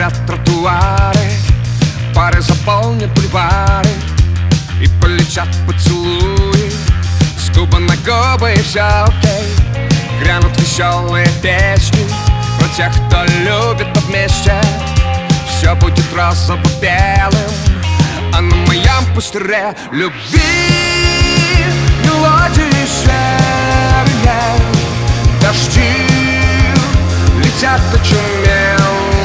Заблестят тротуары, пары заполнят бульвары, и полетят поцелуи с губы на губы, и все окей. Грянут веселые песни про тех, кто любит вместе. Все будет розово-белым, а на моем пустыре любви мелодии серые. Дожди летят очумелые,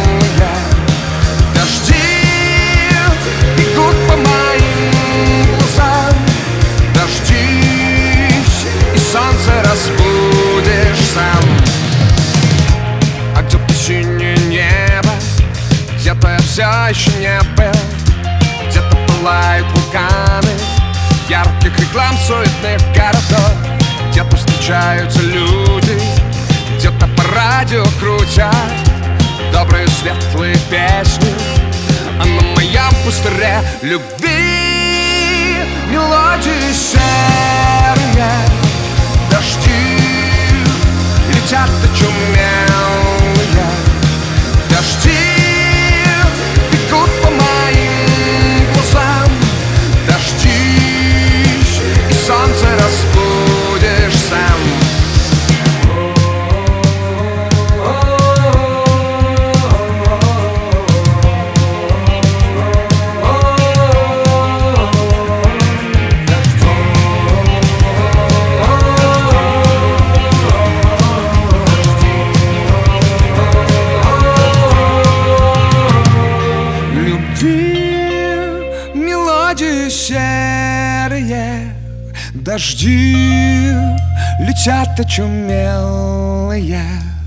дожди бегут по моим глазам. Дождись, и солнце разбудишь сам. А где-то синее небо, где-то я все еще не был. Где-то пылают вулканы ярких реклам суетных городов. Где-то встречаются люди, где-то по радио крутят добрые светлые песни, а на моем пустыре любви мелодии серые. Дожди летят очумелые, дожди бегут по моим глазам. Дождись, и солнце разбудишь сам. Мелодии серые, дожди летят очумелые,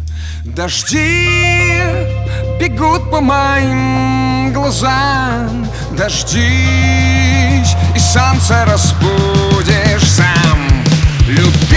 дожди бегут по моим глазам. Дождись, и солнце разбудишь сам. Любовь